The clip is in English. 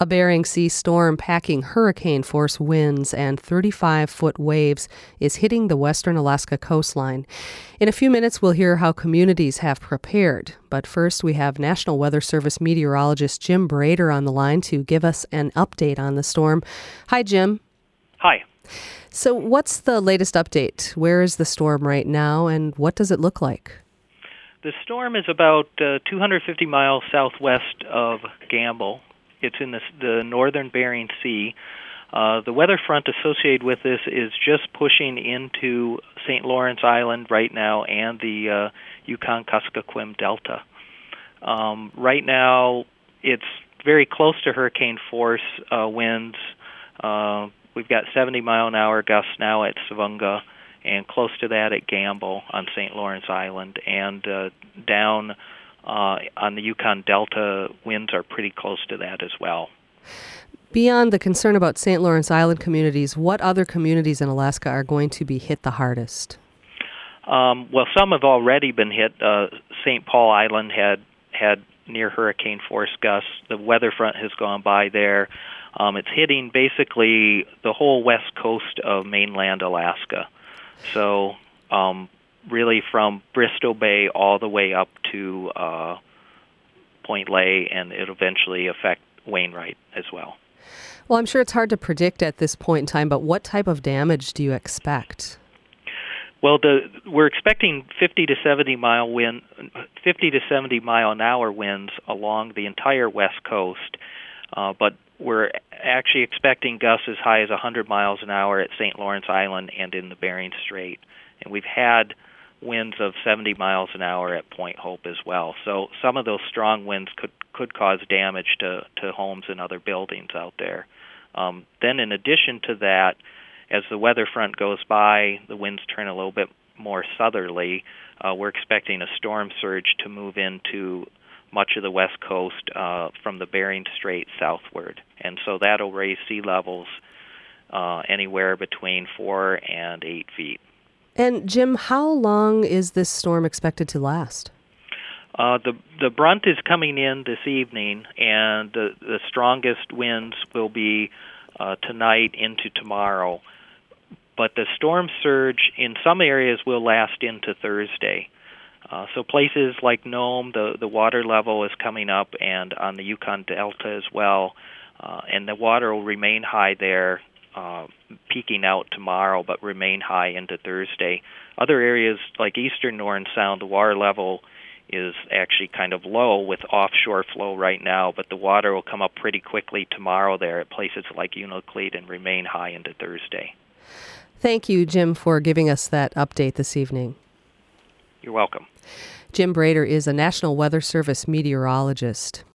A Bering Sea storm packing hurricane-force winds and 35-foot waves is hitting the western Alaska coastline. In a few minutes, we'll hear how communities have prepared. But first, we have National Weather Service meteorologist Jim Brader on the line to give us an update on the storm. Hi, Jim. Hi. So what's the latest update? Where is the storm right now, and what does it look like? The storm is about 250 miles southwest of Gambell. It's in the northern Bering Sea. The weather front associated with this is just pushing into St. Lawrence Island right now and the Yukon-Kuskokwim Delta. Right now, it's very close to hurricane force winds. We've got 70-mile-an-hour gusts now at Savunga, and close to that at Gambell on St. Lawrence Island. And down on the Yukon Delta, winds are pretty close to that as well. Beyond the concern about St. Lawrence Island communities, what other communities in Alaska are going to be hit the hardest? Well, some have already been hit. St. Paul Island had near hurricane force gusts. The weather front has gone by there. It's hitting basically the whole west coast of mainland Alaska. So really from Bristow Bay all the way up to Point Lay, and it'll eventually affect Wainwright as well. Well, I'm sure it's hard to predict at this point in time, but what type of damage do you expect? Well, we're expecting 50 to 70 mile an hour winds along the entire west coast, but we're actually expecting gusts as high as 100 miles an hour at St. Lawrence Island and in the Bering Strait. And we've had winds of 70 miles an hour at Point Hope as well. So some of those strong winds could cause damage to homes and other buildings out there. Then in addition to that, as the weather front goes by, the winds turn a little bit more southerly. We're expecting a storm surge to move into much of the west coast from the Bering Strait southward. And so that'll raise sea levels anywhere between 4 and 8 feet. And Jim, how long is this storm expected to last? The brunt is coming in this evening, and the strongest winds will be tonight into tomorrow. But the storm surge in some areas will last into Thursday. So places like Nome, the water level is coming up, and on the Yukon Delta as well, and the water will remain high there, peaking out tomorrow, but remain high into Thursday. Other areas like eastern Norton Sound, the water level is actually kind of low with offshore flow right now, but the water will come up pretty quickly tomorrow there at places like Unalakleet and remain high into Thursday. Thank you, Jim, for giving us that update this evening. You're welcome. Jim Brader is a National Weather Service meteorologist.